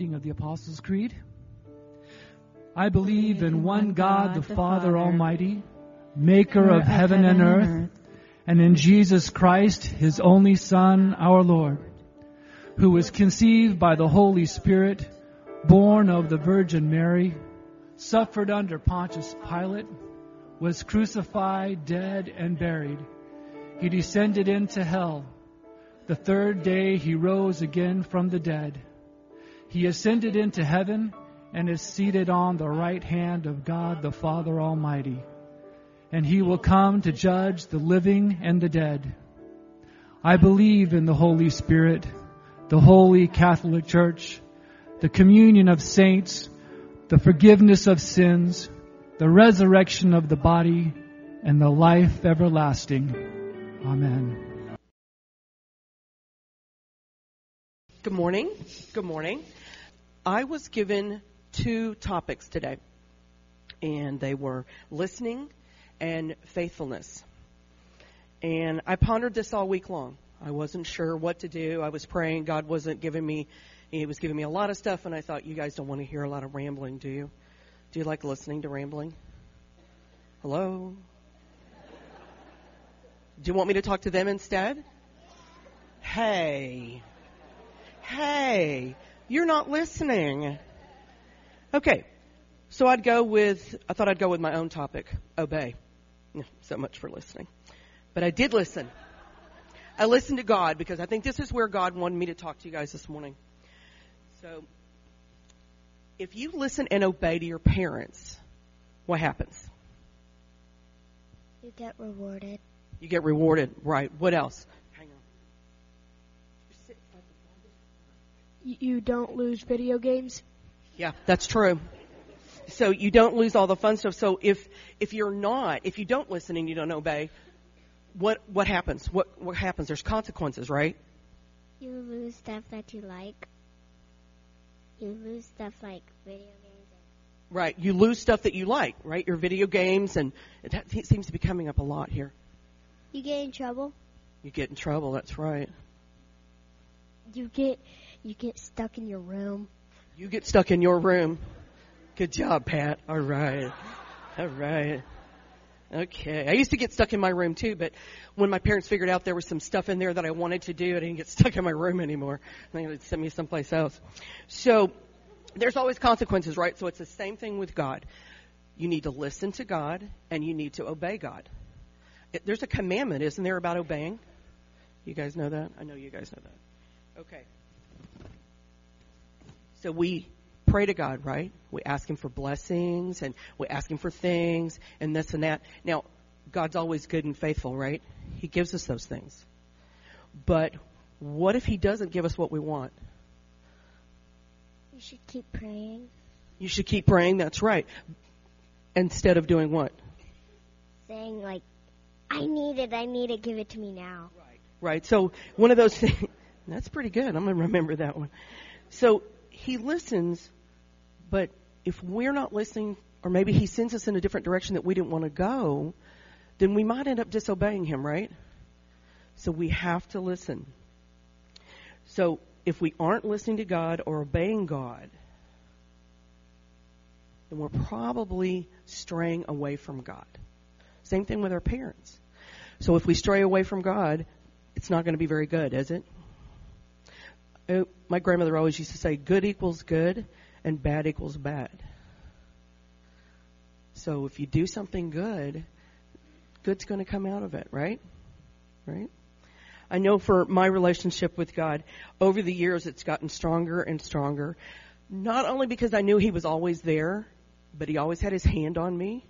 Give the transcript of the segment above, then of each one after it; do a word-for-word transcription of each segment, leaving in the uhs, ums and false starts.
reading of the Apostles' Creed. I believe in one God, the Father Almighty, maker of heaven and earth, and in Jesus Christ, His only Son, our Lord, who was conceived by the Holy Spirit, born of the Virgin Mary, suffered under Pontius Pilate, was crucified, dead, and buried. He descended into hell. The third day He rose again from the dead. He ascended into heaven and is seated on the right hand of God the Father Almighty. And He will come to judge the living and the dead. I believe in the Holy Spirit, the Holy Catholic Church, the communion of saints, the forgiveness of sins, the resurrection of the body, and the life everlasting. Amen. Good morning. Good morning. I was given two topics today, and they were listening and faithfulness. And I pondered this all week long. I wasn't sure what to do. I was praying. God wasn't giving me, He was giving me a lot of stuff, and I thought, you guys don't want to hear a lot of rambling, do you? Do you like listening to rambling? Hello? Do you want me to talk to them instead? Hey. Hey, you're not listening. Okay, so I'd go with, I thought I'd go with my own topic, obey. So much for listening. But I did listen. I listened to God because I think this is where God wanted me to talk to you guys this morning. So, if you listen and obey to your parents, what happens? You get rewarded. You get rewarded, right. What else? You don't lose video games. Yeah, that's true. So you don't lose all the fun stuff. So if if you're not, if you don't listen and you don't obey, what what happens? What what happens? There's consequences, right? You lose stuff that you like. You lose stuff like video games. Right. You lose stuff that you like, right? Your video games, and it seems to be coming up a lot here. You get in trouble. You get in trouble. That's right. You get you get stuck in your room. You get stuck in your room. Good job, Pat. All right. All right. Okay. I used to get stuck in my room, too, but when my parents figured out there was some stuff in there that I wanted to do, I didn't get stuck in my room anymore. I think they'd send me someplace else. So there's always consequences, right? So it's the same thing with God. You need to listen to God, and you need to obey God. It, there's a commandment, isn't there, about obeying? You guys know that? I know you guys know that. Okay. So we pray to God, right? We ask Him for blessings, and we ask Him for things, and this and that. Now, God's always good and faithful, right? He gives us those things. But what if He doesn't give us what we want? You should keep praying. You should keep praying, that's right. Instead of doing what? Saying, like, I need it, I need it, give it to me now. Right. Right. So one of those things, that's pretty good. I'm going to remember that one. So He listens, but if we're not listening, or maybe He sends us in a different direction that we didn't want to go, then we might end up disobeying Him, right? So we have to listen. So if we aren't listening to God or obeying God, then we're probably straying away from God. Same thing with our parents. So if we stray away from God, it's not going to be very good, is it? Uh, my grandmother always used to say, good equals good and bad equals bad. So if you do something good, good's going to come out of it, right? Right? I know for my relationship with God, over the years it's gotten stronger and stronger. Not only because I knew He was always there, but He always had His hand on me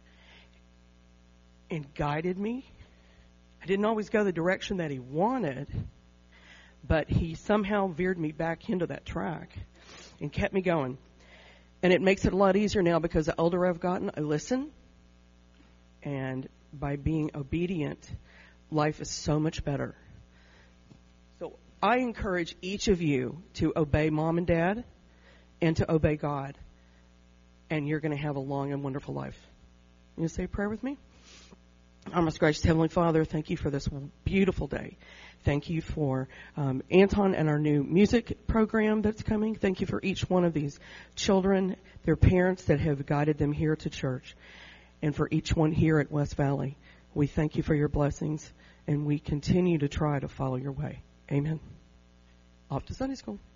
and guided me. I didn't always go the direction that He wanted, but He somehow veered me back into that track and kept me going. And it makes it a lot easier now because the older I've gotten, I listen. And by being obedient, life is so much better. So I encourage each of you to obey Mom and Dad and to obey God. And you're going to have a long and wonderful life. You say a prayer with me? Our most gracious Heavenly Father, thank you for this beautiful day. Thank you for um, Anton and our new music program that's coming. Thank you for each one of these children, their parents that have guided them here to church, and for each one here at West Valley. We thank you for your blessings, and we continue to try to follow your way. Amen. Off to Sunday school.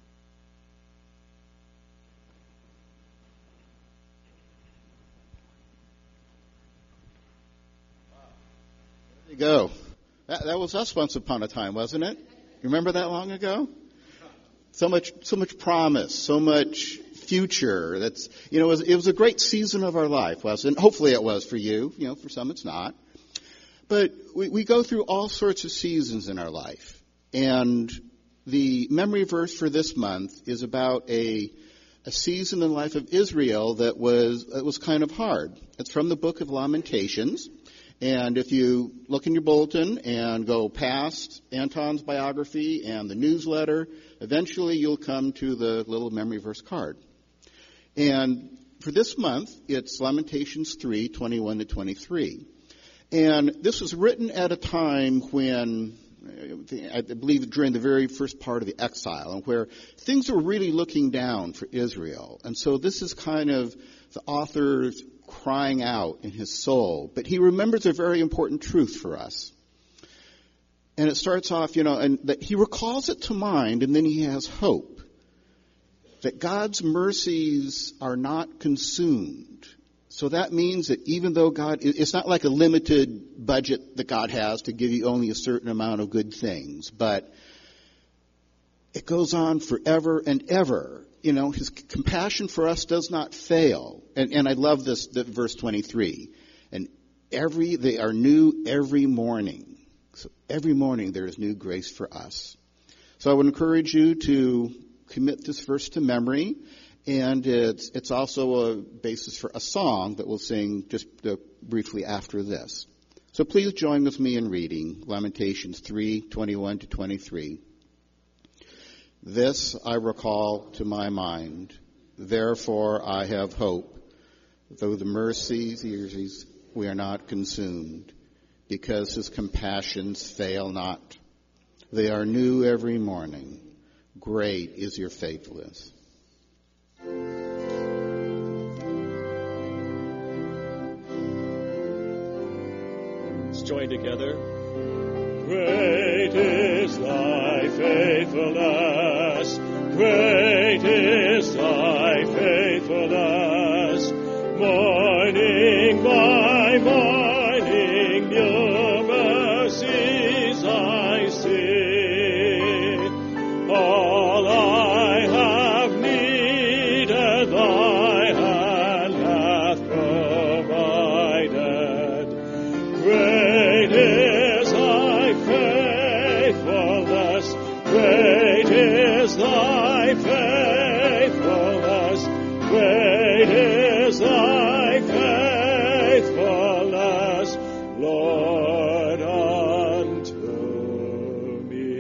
There you go. That, that was us once upon a time, wasn't it? You remember that long ago? So much, so much promise, so much future. That's, you know, it was, it was a great season of our life, wasn't it? Hopefully it was for you. You know, for some it's not. But we, we go through all sorts of seasons in our life. And the memory verse for this month is about a a season in the life of Israel that was that was kind of hard. It's from the book of Lamentations. And if you look in your bulletin and go past Anton's biography and the newsletter, eventually you'll come to the little memory verse card. And for this month, it's Lamentations three, twenty-one to twenty-three. And this was written at a time when, I believe during the very first part of the exile, and where things were really looking down for Israel. And so this is kind of the author's crying out in his soul. But he remembers a very important truth for us. And it starts off, you know, and that he recalls it to mind, and then he has hope. That God's mercies are not consumed. So that means that even though God, it's not like a limited budget that God has to give you only a certain amount of good things, but it goes on forever and ever. You know, his compassion for us does not fail. And, and I love this, the, verse twenty-three. And every, they are new every morning. So every morning there is new grace for us. So I would encourage you to commit this verse to memory. And it's, it's also a basis for a song that we'll sing just uh, briefly after this. So please join with me in reading Lamentations three, twenty-one to twenty-three. This I recall to my mind, therefore I have hope. Though the mercies we are not consumed, because his compassions fail not. They are new every morning. Great is your faithfulness. Let's join together. Great is thy faithfulness. Great is thy faithfulness. Morning by morning, new mercies I see. All I have needed, thy hand hath provided. Great is thy faithfulness. Great is thy faithfulness. Great is thy faithfulness, Lord, unto me.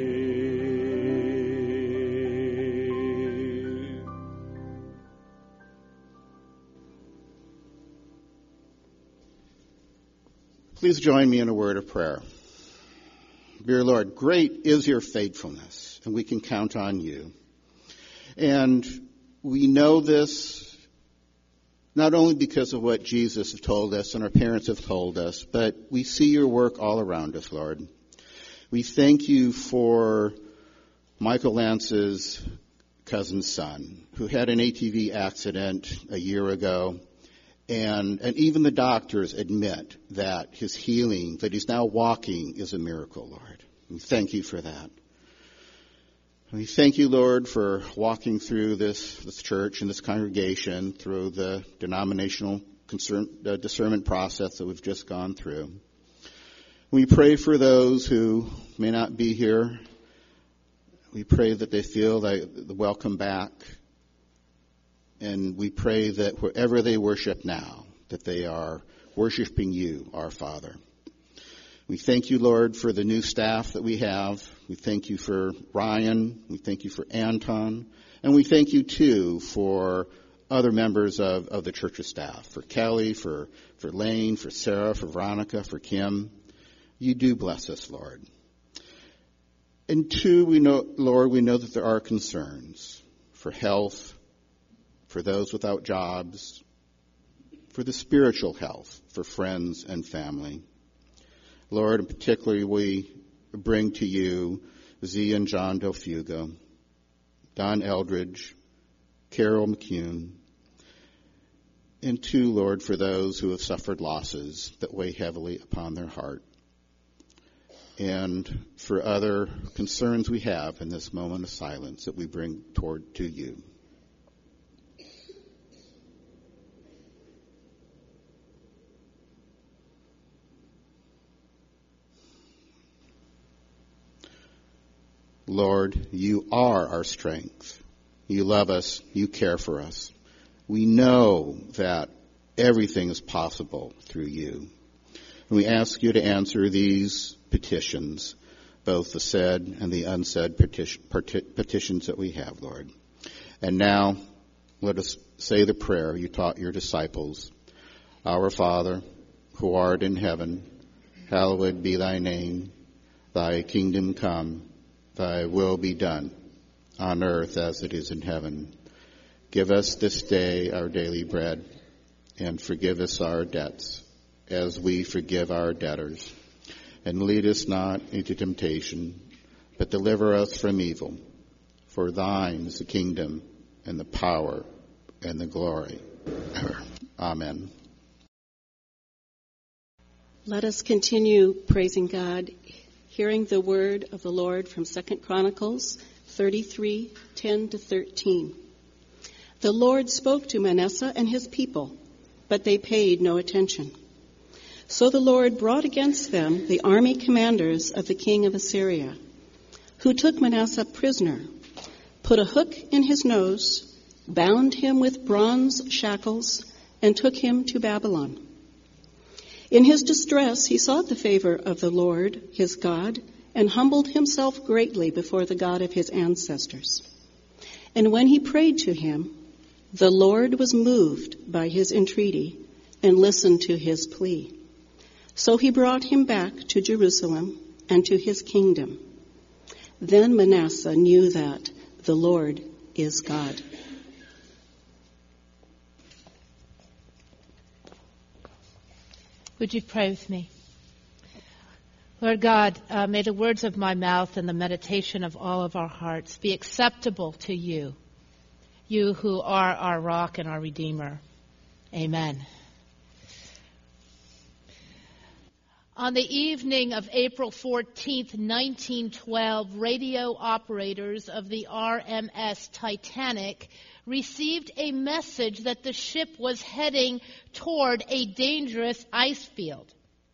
Please join me in a word of prayer. Dear Lord, great is your faithfulness, and we can count on you. And we know this not only because of what Jesus has told us and our parents have told us, but we see your work all around us, Lord. We thank you for Michael Lance's cousin's son, who had an A T V accident a year ago. And, and even the doctors admit that his healing, that he's now walking, is a miracle, Lord. We thank you for that. We thank you, Lord, for walking through this, this church and this congregation through the denominational concern, uh, discernment process that we've just gone through. We pray for those who may not be here. We pray that they feel the welcome back. And we pray that wherever they worship now, that they are worshiping you, our Father. We thank you, Lord, for the new staff that we have. We thank you for Ryan. We thank you for Anton. And we thank you, too, for other members of, of the church's staff, for Kelly, for, for Lane, for Sarah, for Veronica, for Kim. you do bless us, Lord. And two, we know, Lord, we know that there are concerns for health, for those without jobs, for the spiritual health, for friends and family. Lord, and particularly we bring to you Z and John Del Fugo, Don Eldridge, Carol McCune, and two, Lord, for those who have suffered losses that weigh heavily upon their heart, and for other concerns we have in this moment of silence that we bring toward to you. Lord, you are our strength. You love us. You care for us. We know that everything is possible through you. And we ask you to answer these petitions, both the said and the unsaid petition, petitions that we have, Lord. And now, let us say the prayer you taught your disciples. Our Father, who art in heaven, hallowed be thy name. Thy kingdom come. Thy will be done, on earth as it is in heaven. Give us this day our daily bread, and forgive us our debts, as we forgive our debtors. And lead us not into temptation, but deliver us from evil. For thine is the kingdom, and the power, and the glory. Amen. Let us continue praising God, hearing the word of the Lord from Second Chronicles thirty-three, ten to thirteen. The Lord spoke to Manasseh and his people, but they paid no attention. So the Lord brought against them the army commanders of the king of Assyria, who took Manasseh prisoner, put a hook in his nose, bound him with bronze shackles, and took him to Babylon. In his distress, he sought the favor of the Lord, his God, and humbled himself greatly before the God of his ancestors. And when he prayed to him, the Lord was moved by his entreaty and listened to his plea. So he brought him back to Jerusalem and to his kingdom. Then Manasseh knew that the Lord is God. Would you pray with me? Lord God, uh, may the words of my mouth and the meditation of all of our hearts be acceptable to you, you who are our rock and our Redeemer. Amen. On the evening of April fourteenth, nineteen twelve, radio operators of the R M S Titanic received a message that the ship was heading toward a dangerous ice field.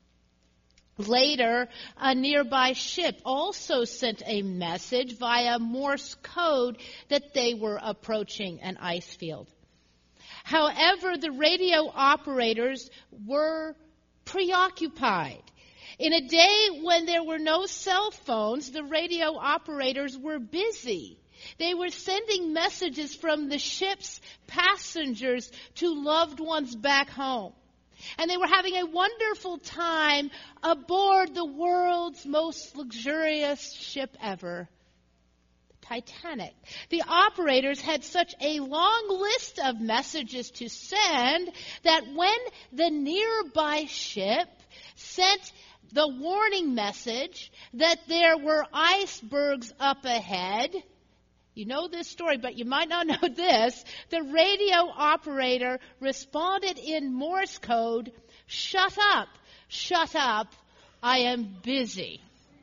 Later, a nearby ship also sent a message via Morse code that they were approaching an ice field. However, the radio operators were preoccupied. In a day when there were no cell phones, the radio operators were busy. They were sending messages from the ship's passengers to loved ones back home. And they were having a wonderful time aboard the world's most luxurious ship ever, the Titanic. The operators had such a long list of messages to send that when the nearby ship sent the warning message that there were icebergs up ahead, you know this story, but you might not know this. The radio operator responded in Morse code, "Shut up, shut up, I am busy."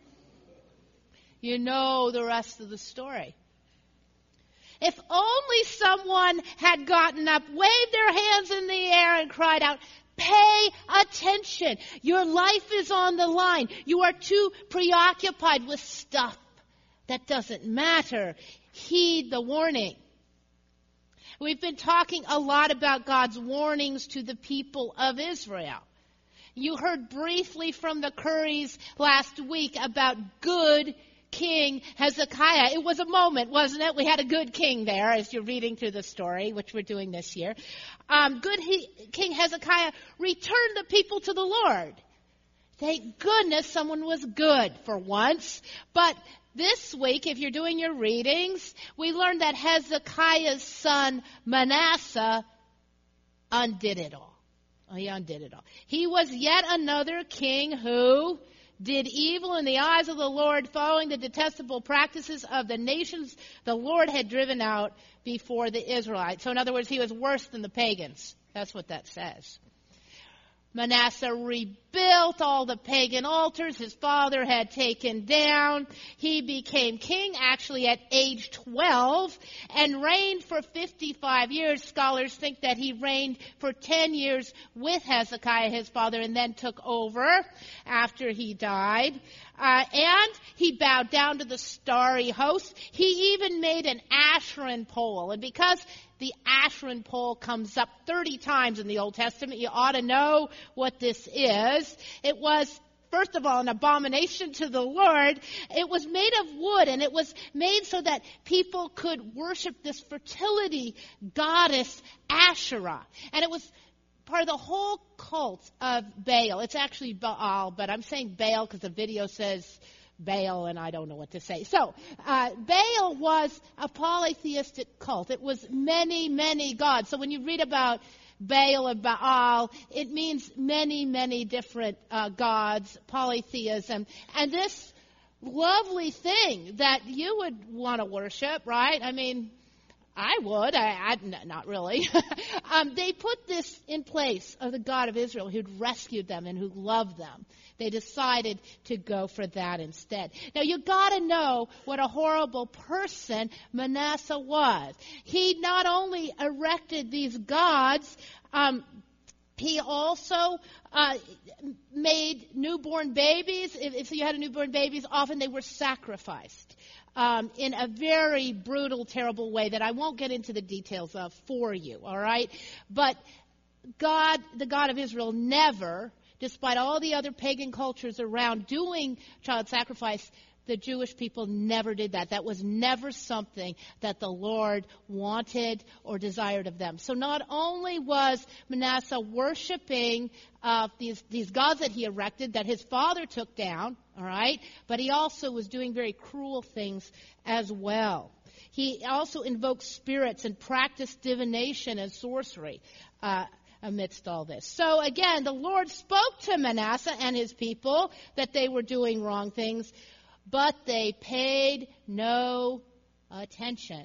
You know the rest of the story. If only someone had gotten up, waved their hands in the air, and cried out, "Pay attention. Your life is on the line. You are too preoccupied with stuff that doesn't matter. Heed the warning." We've been talking a lot about God's warnings to the people of Israel. You heard briefly from the Currys last week about good King Hezekiah. It was a moment, wasn't it? We had a good king there as you're reading through the story, which we're doing this year. Um, good he, King Hezekiah returned the people to the Lord. Thank goodness someone was good for once. But this week, if you're doing your readings, we learned that Hezekiah's son Manasseh undid it all. Oh, he undid it all. He was yet another king who did evil in the eyes of the Lord, following the detestable practices of the nations the Lord had driven out before the Israelites. So in other words, he was worse than the pagans. That's what that says. Manasseh rebuilt all the pagan altars his father had taken down. He became king actually at age twelve and reigned for fifty-five years. Scholars think that he reigned for ten years with Hezekiah, his father, and then took over after he died. Uh, and he bowed down to the starry host. He even made an Asheron pole. And because the Asheron pole comes up thirty times in the Old Testament, you ought to know what this is. It was, first of all, an abomination to the Lord. It was made of wood, and it was made so that people could worship this fertility goddess Asherah. And it was part of the whole cult of Baal. It's actually Baal, but I'm saying Baal because the video says Baal, and I don't know what to say. So, uh, Baal was a polytheistic cult. It was many, many gods. So when you read about Baal or Baal, it means many, many different uh, gods, polytheism. And this lovely thing that you would want to worship, right? I mean, I would. I, I not really. um, they put this in place of the God of Israel who'd rescued them and who loved them. They decided to go for that instead. Now, you got to know what a horrible person Manasseh was. He not only erected these gods, um, he also uh, made newborn babies. If, if you had a newborn babies, often they were sacrificed. Um, in a very brutal, terrible way that I won't get into the details of for you, all right? But God, the God of Israel, never, despite all the other pagan cultures around doing child sacrifice, the Jewish people never did that. That was never something that the Lord wanted or desired of them. So not only was Manasseh worshiping uh, these, these gods that he erected, that his father took down, all right, but he also was doing very cruel things as well. He also invoked spirits and practiced divination and sorcery uh, amidst all this. So again, the Lord spoke to Manasseh and his people that they were doing wrong things, but they paid no attention.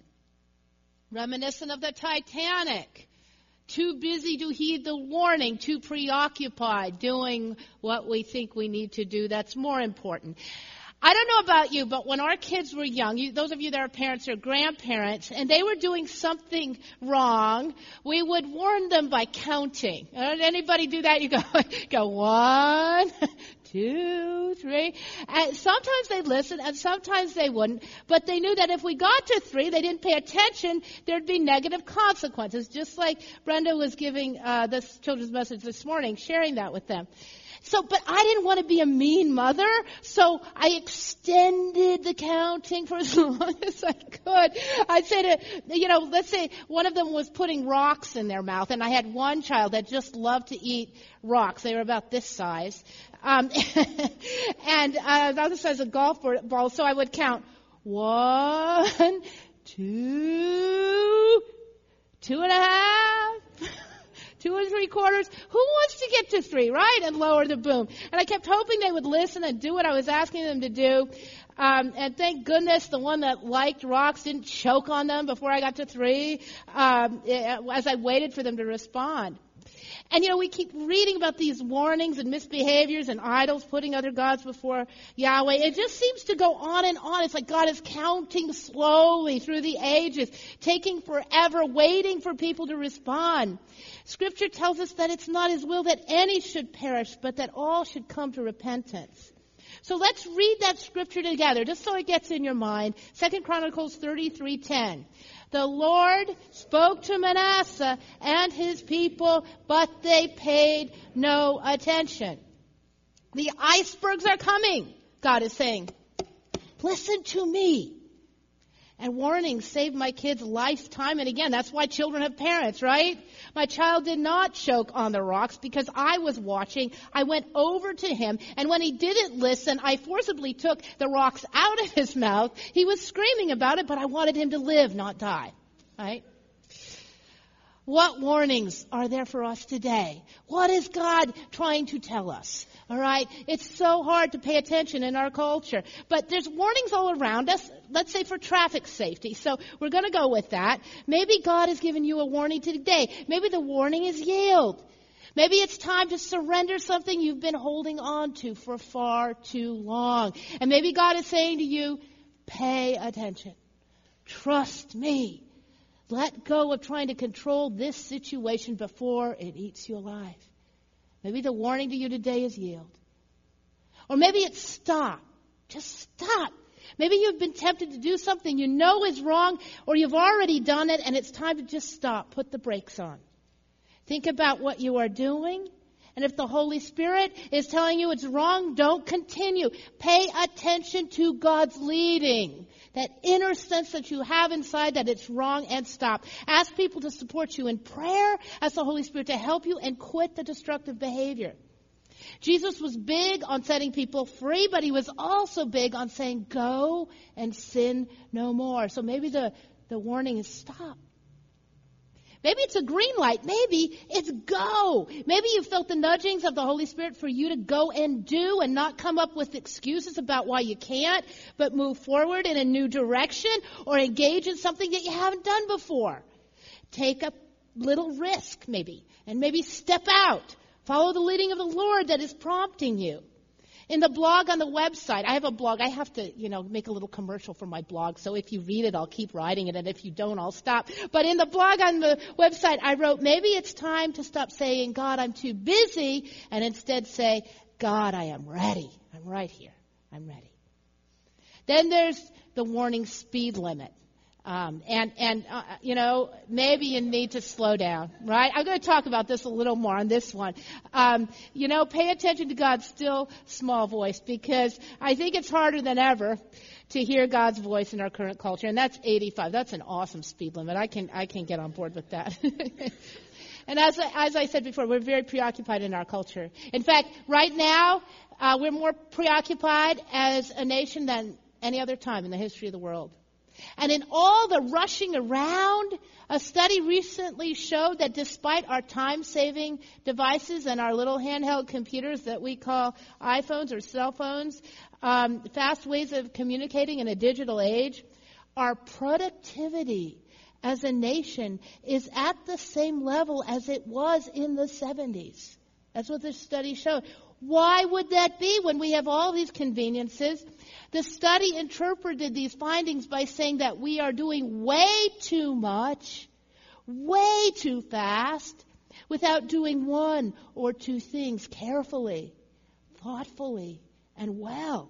Reminiscent of the Titanic. Too busy to heed the warning, too preoccupied doing what we think we need to do. That's more important. I don't know about you, but when our kids were young, you, those of you that are parents or grandparents, and they were doing something wrong, we would warn them by counting. Uh, anybody do that? You go, go one, two, three. And sometimes they'd listen, and sometimes they wouldn't. But they knew that if we got to three, they didn't pay attention, there'd be negative consequences. Just like Brenda was giving uh, this children's message this morning, sharing that with them. So, but I didn't want to be a mean mother, so I extended the counting for as long as I could. I'd say to, you know, let's say one of them was putting rocks in their mouth, and I had one child that just loved to eat rocks. They were about this size. Um, and uh, about the size of a golf ball, so I would count one, two, two and a half, two and three quarters. Who wants to get to three, right? And lower the boom. And I kept hoping they would listen and do what I was asking them to do. Um, and thank goodness the one that liked rocks didn't choke on them before I got to three, um, as I waited for them to respond. And, you know, we keep reading about these warnings and misbehaviors and idols putting other gods before Yahweh. It just seems to go on and on. It's like God is counting slowly through the ages, taking forever, waiting for people to respond. Scripture tells us that it's not His will that any should perish, but that all should come to repentance. So let's read that scripture together, just so it gets in your mind. Second Chronicles thirty-three ten. The Lord spoke to Manasseh and his people, but they paid no attention. The icebergs are coming, God is saying. Listen to me. And warnings saved my kid's life time and again. That's why children have parents, right? My child did not choke on the rocks because I was watching. I went over to him, and when he didn't listen, I forcibly took the rocks out of his mouth. He was screaming about it, but I wanted him to live, not die, right? What warnings are there for us today? What is God trying to tell us? All right? It's so hard to pay attention in our culture. But there's warnings all around us, let's say for traffic safety. So we're going to go with that. Maybe God has given you a warning today. Maybe the warning is yield. Maybe it's time to surrender something you've been holding on to for far too long. And maybe God is saying to you, pay attention. Trust me. Let go of trying to control this situation before it eats you alive. Maybe the warning to you today is yield. Or maybe it's stop. Just stop. Maybe you've been tempted to do something you know is wrong, or you've already done it, and it's time to just stop. Put the brakes on. Think about what you are doing. And if the Holy Spirit is telling you it's wrong, don't continue. Pay attention to God's leading. That inner sense that you have inside that it's wrong, and stop. Ask people to support you in prayer. Ask the Holy Spirit to help you and quit the destructive behavior. Jesus was big on setting people free, but he was also big on saying, go and sin no more. So maybe the, the warning is stop. Maybe it's a green light. Maybe it's go. Maybe you felt the nudgings of the Holy Spirit for you to go and do and not come up with excuses about why you can't, but move forward in a new direction or engage in something that you haven't done before. Take a little risk maybe, and maybe step out. Follow the leading of the Lord that is prompting you. In the blog on the website, I have a blog. I have to, you know, make a little commercial for my blog. So if you read it, I'll keep writing it. And if you don't, I'll stop. But in the blog on the website, I wrote, maybe it's time to stop saying, God, I'm too busy. And instead say, God, I am ready. I'm right here. I'm ready. Then there's the warning speed limit. Um, and, and uh, you know, maybe you need to slow down, right? I'm going to talk about this a little more on this one. Um, you know, pay attention to God's still small voice, because I think it's harder than ever to hear God's voice in our current culture. And that's eighty-five. That's an awesome speed limit. I can, I can get on board with that. And as I, as I said before, we're very preoccupied in our culture. In fact, right now, uh, we're more preoccupied as a nation than any other time in the history of the world. And in all the rushing around, a study recently showed that despite our time-saving devices and our little handheld computers that we call iPhones or cell phones, um, fast ways of communicating in a digital age, our productivity as a nation is at the same level as it was in the seventies. That's what this study showed. Why would that be when we have all these conveniences? The study interpreted these findings by saying that we are doing way too much, way too fast, without doing one or two things carefully, thoughtfully, and well.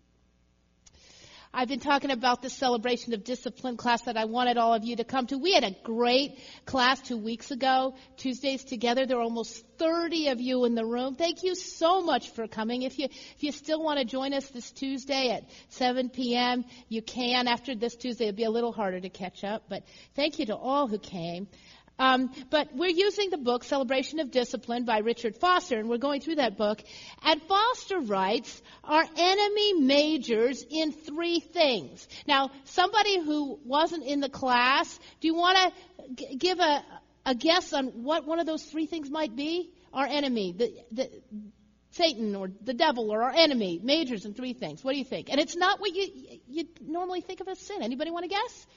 I've been talking about the celebration of discipline class that I wanted all of you to come to. We had a great class two weeks ago, Tuesdays together. There were almost thirty of you in the room. Thank you so much for coming. If you if you still want to join us this Tuesday at seven p.m., you can. After this Tuesday, it'll be a little harder to catch up. But thank you to all who came. Um, but we're using the book, Celebration of Discipline by Richard Foster, and we're going through that book. And Foster writes, our enemy majors in three things. Now, somebody who wasn't in the class, do you want to g- give a, a guess on what one of those three things might be? Our enemy, the, the Satan or the devil or our enemy, majors in three things. What do you think? And it's not what you you normally think of as sin. Anybody want to guess?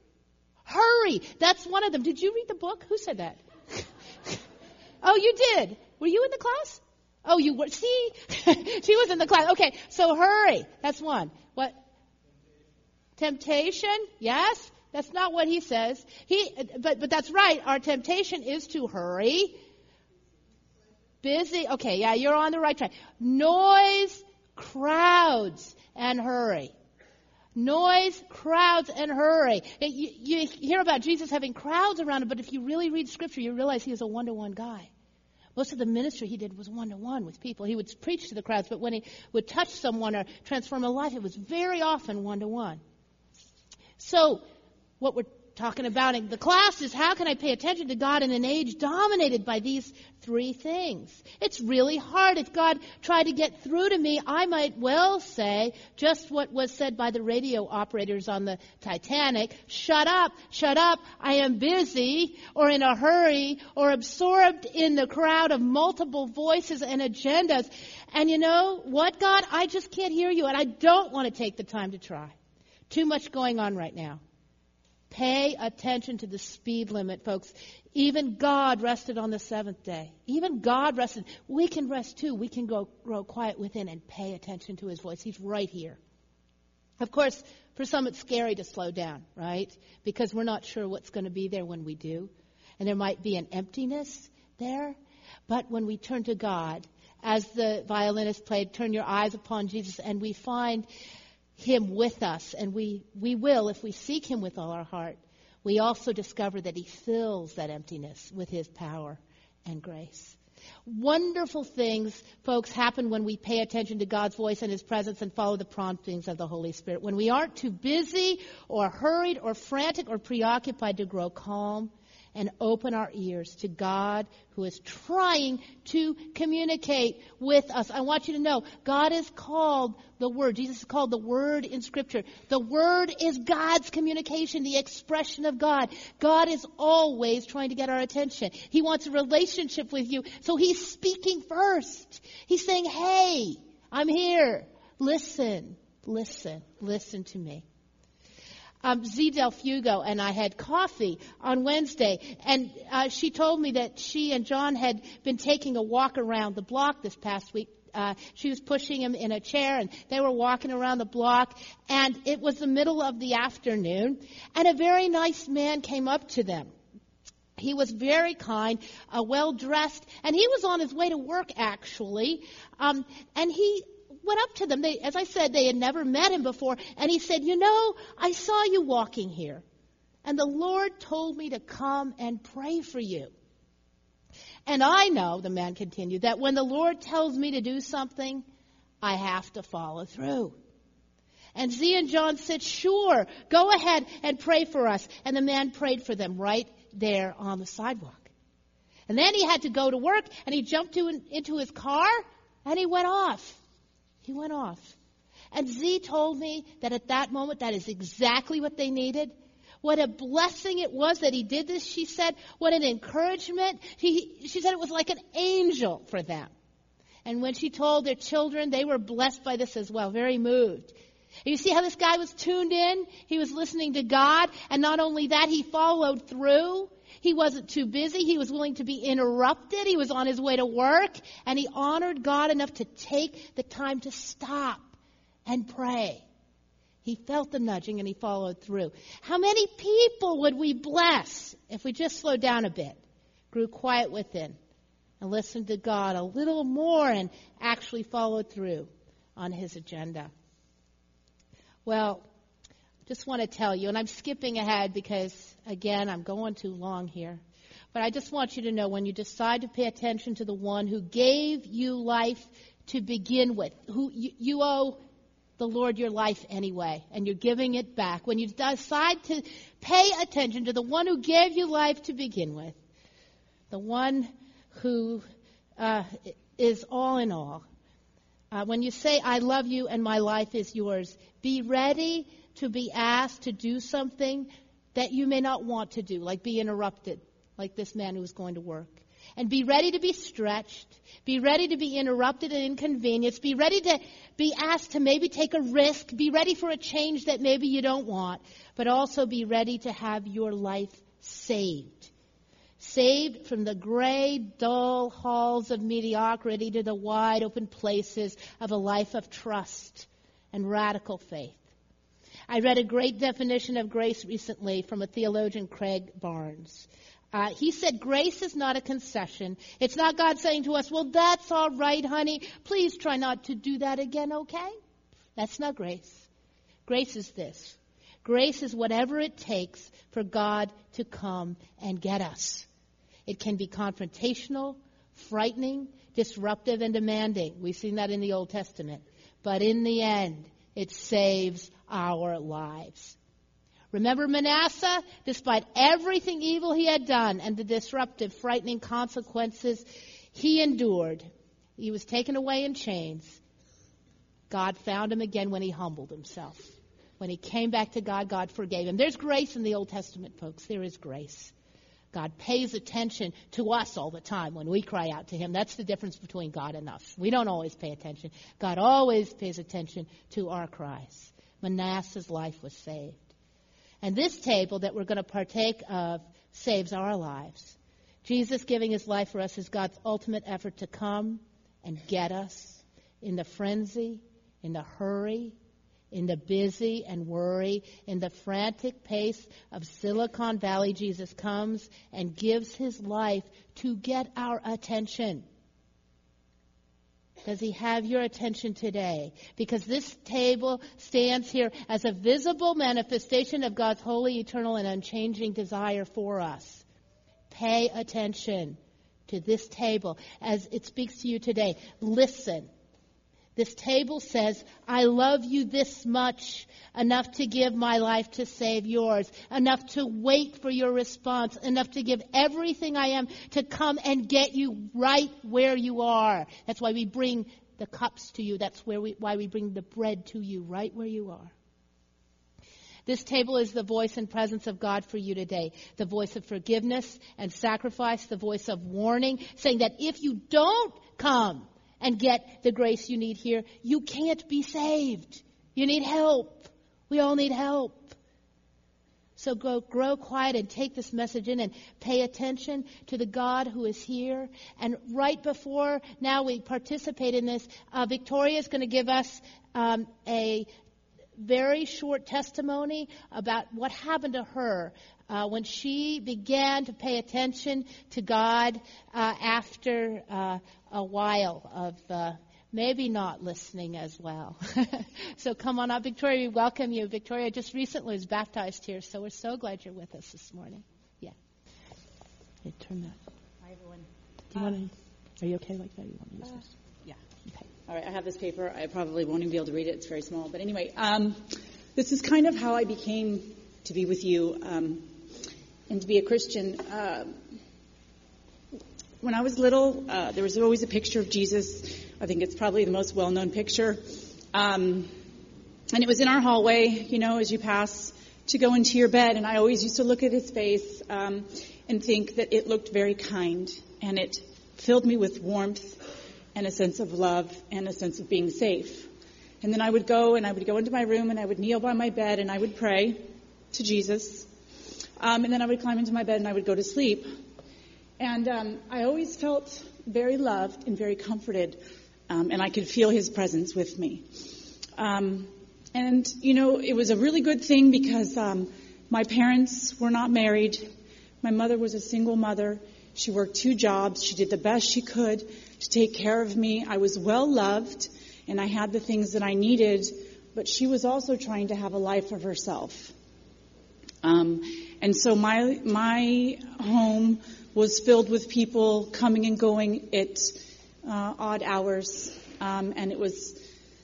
Hurry. That's one of them. Did you read the book? Who said that? Oh, you did. Were you in the class? Oh, you were. See? She was in the class. Okay, so hurry. That's one. What? Temptation? Yes. That's not what he says. He, but, but that's right. Our temptation is to hurry. Busy. Okay, yeah, you're on the right track. Noise, crowds, and hurry. Noise, crowds, and hurry. You, you hear about Jesus having crowds around him, but if you really read Scripture, you realize he was a one-to-one guy. Most of the ministry he did was one-to-one with people. He would preach to the crowds, but when he would touch someone or transform a life, it was very often one-to-one. So, what we're talking about in the class is how can I pay attention to God in an age dominated by these three things? It's really hard. If God tried to get through to me, I might well say just what was said by the radio operators on the Titanic. Shut up, shut up, I am busy, or in a hurry, or absorbed in the crowd of multiple voices and agendas. And you know what, God? I just can't hear you, and I don't want to take the time to try. Too much going on right now. Pay attention to the speed limit, folks. Even God rested on the seventh day. Even God rested. We can rest too. We can go grow quiet within and pay attention to His voice. He's right here. Of course, for some it's scary to slow down, right? Because we're not sure what's going to be there when we do. And there might be an emptiness there. But when we turn to God, as the violinist played, turn your eyes upon Jesus, and we find Him with us, and we, we will if we seek Him with all our heart. We also discover that He fills that emptiness with His power and grace. Wonderful things, folks, happen when we pay attention to God's voice and His presence and follow the promptings of the Holy Spirit. When we aren't too busy or hurried or frantic or preoccupied to grow calm and open our ears to God who is trying to communicate with us. I want you to know, God is called the Word. Jesus is called the Word in Scripture. The Word is God's communication, the expression of God. God is always trying to get our attention. He wants a relationship with you, so He's speaking first. He's saying, hey, I'm here. Listen, listen, listen to me. Um, Z Del Fugo and I had coffee on Wednesday, and uh, she told me that she and John had been taking a walk around the block this past week. Uh, she was pushing him in a chair, and they were walking around the block, and it was the middle of the afternoon, and a very nice man came up to them. He was very kind, uh, well-dressed, and he was on his way to work, actually, um, and he went up to them. They, as I said, they had never met him before. And he said, you know, I saw you walking here. And the Lord told me to come and pray for you. And I know, the man continued, that when the Lord tells me to do something, I have to follow through. And Z and John said, sure, go ahead and pray for us. And the man prayed for them right there on the sidewalk. And then he had to go to work, and he jumped to, into his car, and he went off. He went off. And Z told me that at that moment, that is exactly what they needed. What a blessing it was that he did this, she said. What an encouragement. He, she said it was like an angel for them. And when she told their children, they were blessed by this as well, very moved. And you see how this guy was tuned in? He was listening to God. And not only that, he followed through. He wasn't too busy. He was willing to be interrupted. He was on his way to work. And he honored God enough to take the time to stop and pray. He felt the nudging and he followed through. How many people would we bless if we just slowed down a bit, grew quiet within, and listened to God a little more and actually followed through on His agenda? Well, just want to tell you, and I'm skipping ahead because, again, I'm going too long here. But I just want you to know, when you decide to pay attention to the one who gave you life to begin with, who you, you owe the Lord your life anyway, and you're giving it back. When you decide to pay attention to the one who gave you life to begin with, the one who uh, is all in all, uh, when you say, I love you and my life is yours, be ready to be asked to do something that you may not want to do, like be interrupted, like this man who was going to work. And be ready to be stretched. Be ready to be interrupted and inconvenienced. Be ready to be asked to maybe take a risk. Be ready for a change that maybe you don't want. But also be ready to have your life saved. Saved from the gray, dull halls of mediocrity to the wide open places of a life of trust and radical faith. I read a great definition of grace recently from a theologian, Craig Barnes. Uh, he said, grace is not a concession. It's not God saying to us, well, that's all right, honey. Please try not to do that again, okay? That's not grace. Grace is this. Grace is whatever it takes for God to come and get us. It can be confrontational, frightening, disruptive, and demanding. We've seen that in the Old Testament. But in the end, it saves our lives. Remember Manasseh? Despite everything evil he had done and the disruptive, frightening consequences he endured, he was taken away in chains. God found him again when he humbled himself. When he came back to God, God forgave him. There's grace in the Old Testament, folks. There is grace. God pays attention to us all the time when we cry out to him. That's the difference between God and us. We don't always pay attention. God always pays attention to our cries. Manasseh's life was saved. And this table that we're going to partake of saves our lives. Jesus giving his life for us is God's ultimate effort to come and get us in the frenzy, in the hurry, in the busy and worry, in the frantic pace of Silicon Valley. Jesus comes and gives his life to get our attention. Does he have your attention today? Because this table stands here as a visible manifestation of God's holy, eternal, and unchanging desire for us. Pay attention to this table as it speaks to you today. Listen. This table says, I love you this much, enough to give my life to save yours, enough to wait for your response, enough to give everything I am to come and get you right where you are. That's why we bring the cups to you. That's where we, why we bring the bread to you, right where you are. This table is the voice and presence of God for you today. The voice of forgiveness and sacrifice, the voice of warning, saying that if you don't come and get the grace you need here, you can't be saved. You need help. We all need help. So go, grow quiet and take this message in and pay attention to the God who is here. And right before now we participate in this, uh, Victoria is going to give us um, a very short testimony about what happened to her uh, when she began to pay attention to God uh, after uh, a while of uh, maybe not listening as well. So come on up, Victoria. We welcome you. Victoria just recently was baptized here, so we're so glad you're with us this morning. Yeah. Hey, turn that. Hi, everyone. Do you um, want to? Are you okay like that? You want to use uh, this? Yeah. Okay. All right. I have this paper. I probably won't even be able to read it. It's very small. But anyway, um, this is kind of how I became to be with you um, and to be a Christian. Uh, When I was little, uh, there was always a picture of Jesus. I think it's probably the most well-known picture. Um, and it was in our hallway, you know, as you pass to go into your bed. And I always used to look at his face um, and think that it looked very kind. And it filled me with warmth and a sense of love and a sense of being safe. And then I would go and I would go into my room and I would kneel by my bed and I would pray to Jesus. Um, and then I would climb into my bed and I would go to sleep. And um, I always felt very loved and very comforted, um, and I could feel his presence with me. Um, and, you know, it was a really good thing because um, my parents were not married. My mother was a single mother. She worked two jobs. She did the best she could to take care of me. I was well loved, and I had the things that I needed, but she was also trying to have a life of herself. Um, and so my my home was filled with people coming and going at uh, odd hours, um, and it was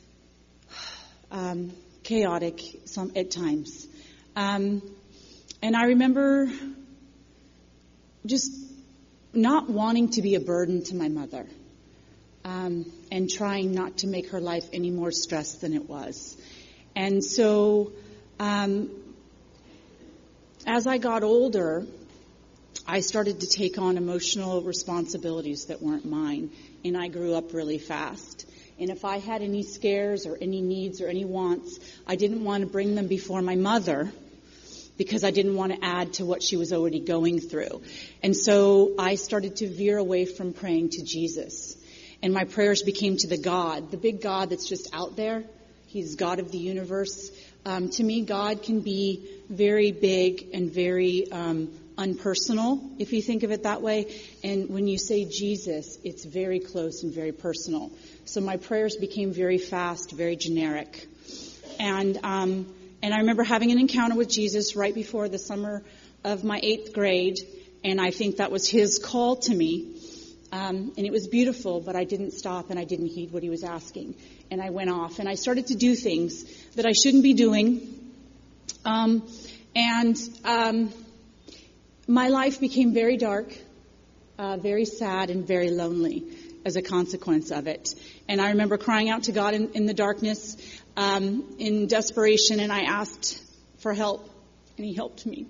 um, chaotic some at times. Um, and I remember just not wanting to be a burden to my mother, um, and trying not to make her life any more stressed than it was. And so, um, as I got older, I started to take on emotional responsibilities that weren't mine, and I grew up really fast. And if I had any scares or any needs or any wants, I didn't want to bring them before my mother because I didn't want to add to what she was already going through. And so I started to veer away from praying to Jesus. And my prayers became to the God, the big God that's just out there. He's God of the universe. Um, to me, God can be very big and very um unpersonal, if you think of it that way. And when you say Jesus, it's very close and very personal. So my prayers became very fast, very generic. And um, and I remember having an encounter with Jesus right before the summer of my eighth grade, and I think that was his call to me. Um, and it was beautiful, but I didn't stop and I didn't heed what he was asking. And I went off and I started to do things that I shouldn't be doing. Um And um, my life became very dark, uh, very sad, and very lonely as a consequence of it. And I remember crying out to God in, in the darkness, um, in desperation, and I asked for help, and He helped me.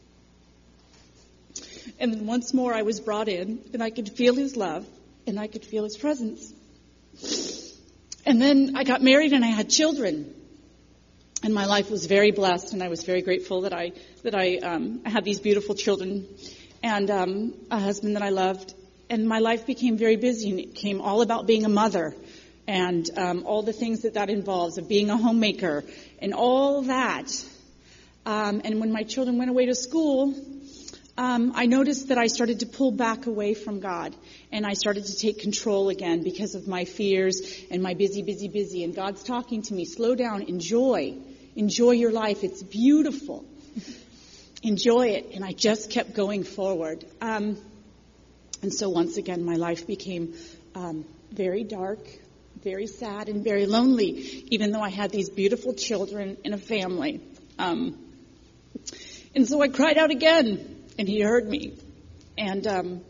And then once more I was brought in, and I could feel His love, and I could feel His presence. And then I got married, and I had children. And my life was very blessed, and I was very grateful that I that I um, had these beautiful children and um, a husband that I loved. And my life became very busy, and it became all about being a mother and um, all the things that that involves, of being a homemaker and all that. Um, and when my children went away to school, um, I noticed that I started to pull back away from God, and I started to take control again because of my fears and my busy, busy, busy. And God's talking to me, slow down, enjoy, enjoy your life. It's beautiful. Enjoy it. And I just kept going forward. Um, and so once again, my life became um, very dark, very sad, and very lonely, even though I had these beautiful children and a family. Um, and so I cried out again, and He heard me. And um,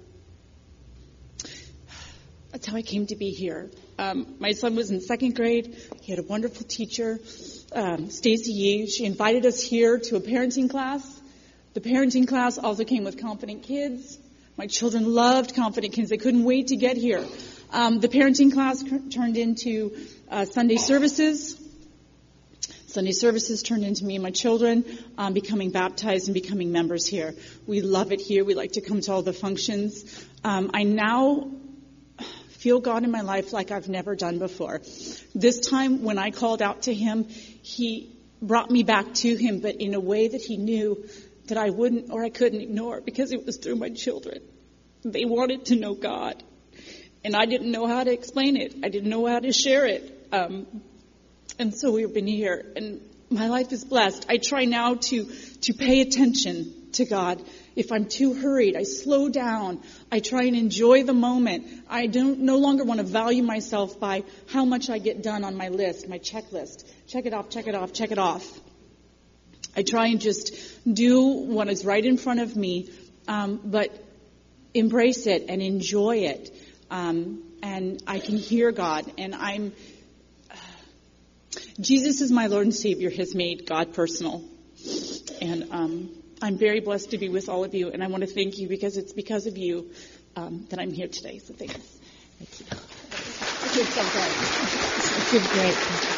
that's how I came to be here. Um, my son was in second grade. He had a wonderful teacher, um, Stacy Yee. She invited us here to a parenting class. The parenting class also came with Confident Kids. My children loved Confident Kids. They couldn't wait to get here. Um, the parenting class c- turned into uh, Sunday services. Sunday services turned into me and my children um, becoming baptized and becoming members here. We love it here. We like to come to all the functions. Um, I now feel God in my life like I've never done before. This time when I called out to Him, He brought me back to Him, but in a way that He knew that I wouldn't or I couldn't ignore, because it was through my children. They wanted to know God, and I didn't know how to explain it. I didn't know how to share it. Um, and so we've been here, and my life is blessed. I try now to, to pay attention to God. If I'm too hurried, I slow down. I try and enjoy the moment. I don't no longer want to value myself by how much I get done on my list, my checklist. Check it off, check it off, check it off. I try and just do what is right in front of me, um, but embrace it and enjoy it. Um, and I can hear God, and I'm... Uh, Jesus is my Lord and Savior, has made God personal. And um, I'm very blessed to be with all of you, and I want to thank you, because it's because of you um, that I'm here today. So thanks. Thank you. I feel so great. I feel great.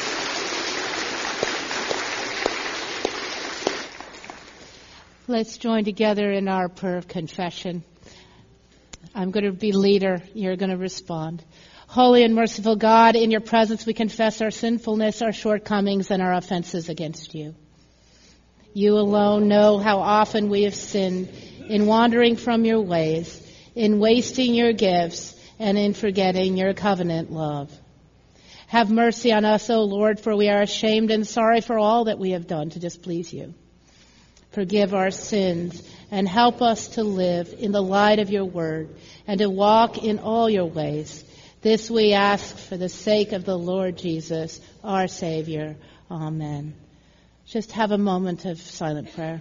Let's join together in our prayer of confession. I'm going to be leader. You're going to respond. Holy and merciful God, in your presence we confess our sinfulness, our shortcomings, and our offenses against you. You alone know how often we have sinned in wandering from your ways, in wasting your gifts, and in forgetting your covenant love. Have mercy on us, O Lord, for we are ashamed and sorry for all that we have done to displease you. Forgive our sins and help us to live in the light of your word and to walk in all your ways. This we ask for the sake of the Lord Jesus, our Savior. Amen. Just have a moment of silent prayer.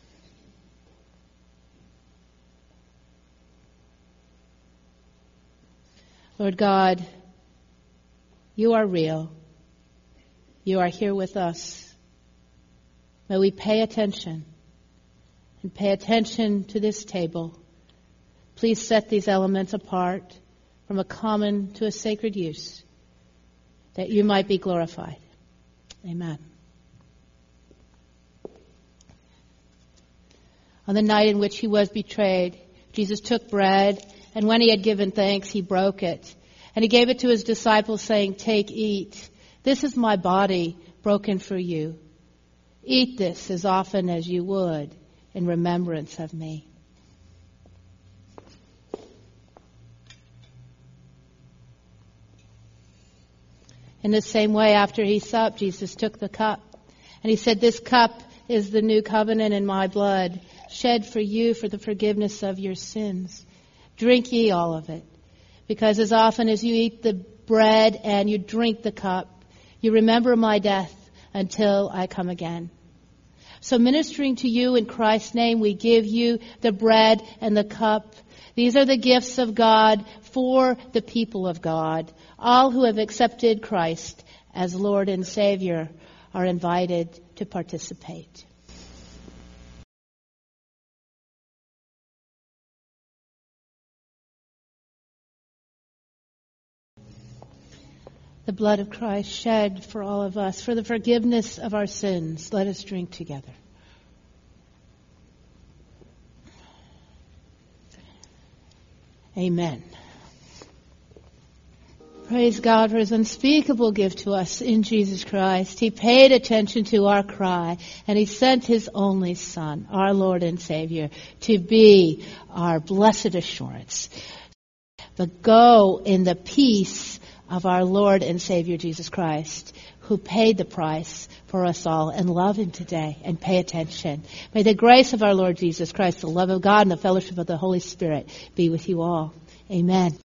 Lord God, you are real. You are here with us. May we pay attention. And pay attention to this table. Please set these elements apart from a common to a sacred use, that you might be glorified. Amen. On the night in which he was betrayed, Jesus took bread, and when he had given thanks, he broke it. And he gave it to his disciples, saying, "Take, eat. This is my body broken for you. Eat this as often as you would in remembrance of me." In the same way, after he supped, Jesus took the cup, and he said, "This cup is the new covenant in my blood, shed for you for the forgiveness of your sins. Drink ye all of it, because as often as you eat the bread and you drink the cup, you remember my death until I come again." So ministering to you in Christ's name, we give you the bread and the cup. These are the gifts of God for the people of God. All who have accepted Christ as Lord and Savior are invited to participate. The blood of Christ shed for all of us, for the forgiveness of our sins. Let us drink together. Amen. Praise God for His unspeakable gift to us in Jesus Christ. He paid attention to our cry, and He sent His only Son, our Lord and Savior, to be our blessed assurance. But go in the peace of our Lord and Savior Jesus Christ, who paid the price for us all, and love Him today and pay attention. May the grace of our Lord Jesus Christ, the love of God, and the fellowship of the Holy Spirit be with you all. Amen.